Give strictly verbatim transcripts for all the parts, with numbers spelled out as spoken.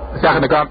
Somebody who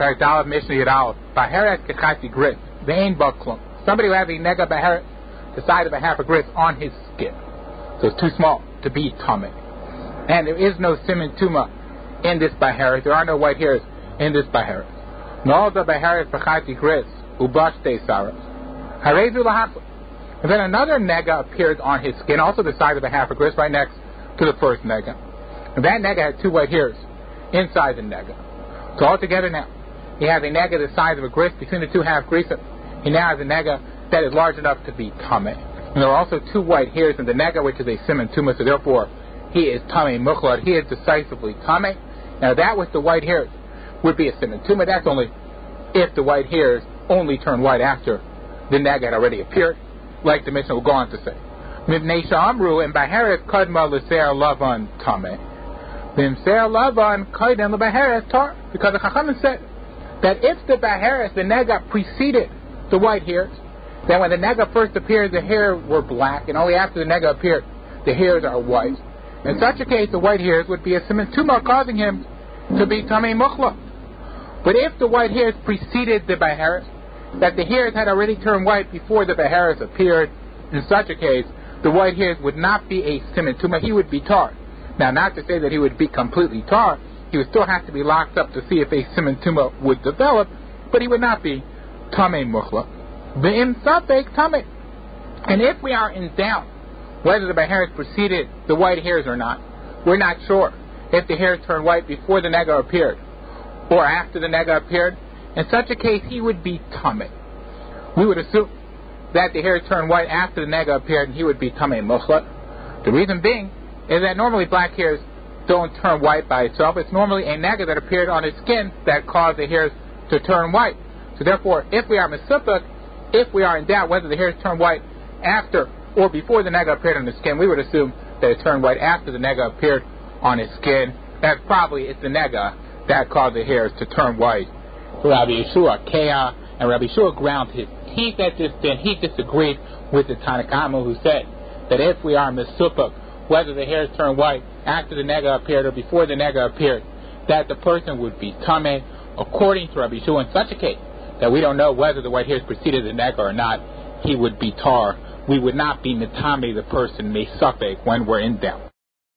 has a nega baheret, the size of a half a grist on his skin. So it's too small to be tamei. And there is no siman tuma in this baheret. There are no white hairs in this baheret. No the baheret b'chati grist ubashte saras. Harezu lahasla. And then another nega appears on his skin, also the size of a half a grist, right next to the first nega. And that nega had two white hairs inside the nega. So altogether now, he has a nega the size of a grist between the two half grisim. He now has a nega that is large enough to be tamei. And there are also two white hairs in the nega, which is a siman tuma, so therefore he is tamei mukhlad. He is decisively tamei. Now that with the white hairs would be a siman tuma. That's only if the white hairs only turn white after the nega had already appeared, like the Mishnah will go on to say. Mibnei sha'amru and baheret kadma l'se'er lavan tamei. V'imse'er lavan kaidem l'baheret tar. Because the Chachamim said that if the baheret, the nega, preceded the white hairs, then when the nega first appeared, the hairs were black, and only after the nega appeared, the hairs are white. In such a case, the white hairs would be a siman tuma, causing him to be tamei mukhlad. But if the white hairs preceded the baheret, that the hairs had already turned white before the baheret appeared, in such a case, the white hairs would not be a siman tuma, he would be tar. Now, not to say that he would be completely tar, he would still have to be locked up to see if a siman tuma would develop, but he would not be tamei mukhlad. V'im safek tamei. And if we are in doubt whether the baheret preceded the white hairs or not, we're not sure if the hairs turned white before the nega appeared or after the nega appeared. In such a case, he would be tamei. We would assume that the hairs turned white after the nega appeared, and he would be tamei mukhlad. The reason being is that normally black hairs don't turn white by itself. It's normally a nega that appeared on his skin that caused the hairs to turn white. So therefore, if we are mesupek, if we are in doubt whether the hairs turn white after or before the nega appeared on the skin, we would assume that it turned white after the nega appeared on his skin. That's probably it's the nega that caused the hairs to turn white. Rabbi Yeshua Kea and Rabbi Yeshua ground his teeth at this, then he disagreed with the Tanakama, who said that if we are mesupek whether the hairs turn white after the nega appeared or before the nega appeared, that the person would be tamei, according to Rabbi Yeshua. In such a case, that we don't know whether the white hairs preceded the nega or not, he would be tar. We would not be metame the person mesafek when we're in doubt.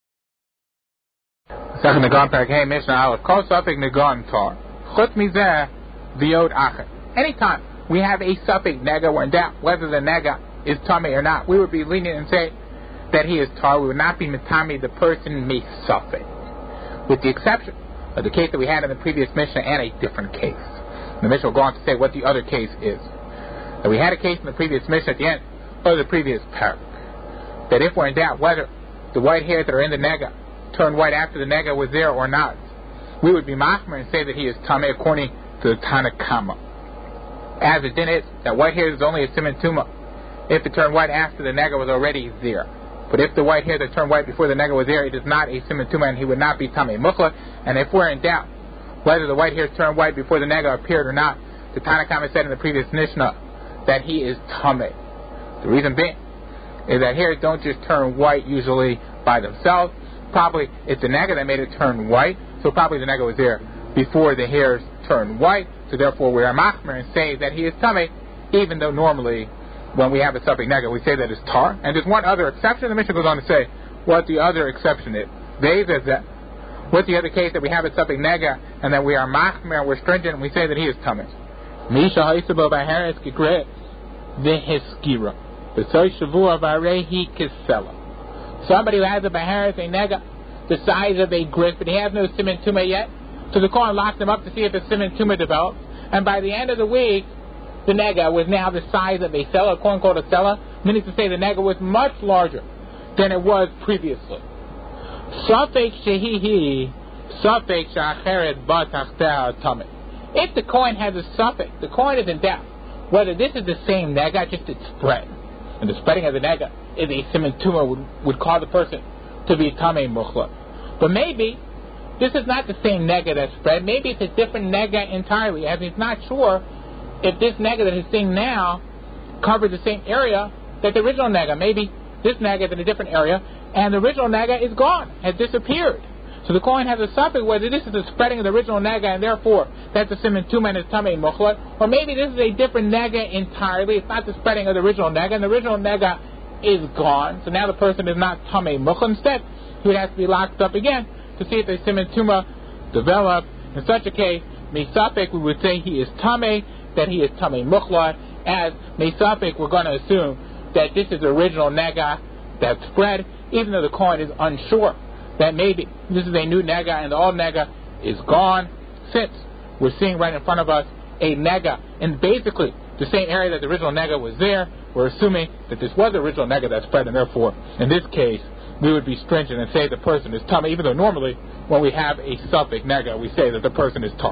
Second Nagan Parak Hey Mishnah Aleph Kol Safek Nagan Tar Chut Mizeh V'Yod Acher. Anytime we have a safek nega, we're in doubt whether the nega is tamei or not, we would be lenient and say that he is tar. We would not be metame the person mesafek, with the exception of the case that we had in the previous Mishnah and a different case. The Mishnah will go on to say what the other case is. That we had a case in the previous Mishnah at the end of the previous parak, that if we're in doubt whether the white hairs that are in the nega turned white after the nega was there or not, we would be machmer and say that he is tamei according to the Tanakama. As the din is that white hairs is only a siman tuma if it turned white after the nega was already there. But if the white hair that turned white before the nega was there, it is not a siman tuma, and he would not be tamei mukhlad. And if we're in doubt whether the white hairs turned white before the nega appeared or not, the Tanakama said in the previous Mishnah that he is tamei. The reason being is that hairs don't just turn white usually by themselves. Probably it's the nega that made it turn white, so probably the nega was there before the hairs turned white. So therefore we are machmer and say that he is tamei, even though normally when we have a safek nega we say that it's tar. And there's one other exception. The Mishnah goes on to say what the other exception is. They says that what's the other case that we have a safek nega and that we are machmer and we're stringent and we say that he is tamei. Misha haisabo baharis gegret v'hiskira v'soy shavua v'arehi kisela. Somebody who has a baharis, a nega, the size of a grist, but he has no siman tuma yet, so the Kohen locks him up to see if a siman tuma develops, and by the end of the week, the nega was now the size of a sela, a Kohen called a sela, meaning to say the nega was much larger than it was previously. Safek shehihi, safek sha'acheret b'tachteh tamei. If the Kohen has a safek, the Kohen is in doubt whether this is the same nega, just its spread. And the spreading of the nega is a siman tuma would, would cause the person to be tamei mukhlad. But maybe this is not the same nega that spread. Maybe it's a different nega entirely, as he's not sure if this nega that he's seeing now covers the same area that the original nega. Maybe this nega is in a different area, and the original nega is gone, has disappeared. So the Kohen has a suffix whether this is a spreading of the original nega and therefore that's a siman tuma and it's tamei muchlat, or maybe this is a different nega entirely. It's not the spreading of the original nega, and the original nega is gone. So now the person is not tamei muchlat. Instead, he would have to be locked up again to see if the siman tuma developed. In such a case, mesapik, we would say he is tamei, that he is tamei muchlat. As mesapik, we're going to assume that this is the original nega that spread, even though the Kohen is unsure that maybe this is a new nega and the old nega is gone, since we're seeing right in front of us a nega in basically the same area that the original nega was there. We're assuming that this was the original nega that spread, and therefore, in this case, we would be stringent and say the person is tamei, even though normally when we have a suffix nega, we say that the person is tamei.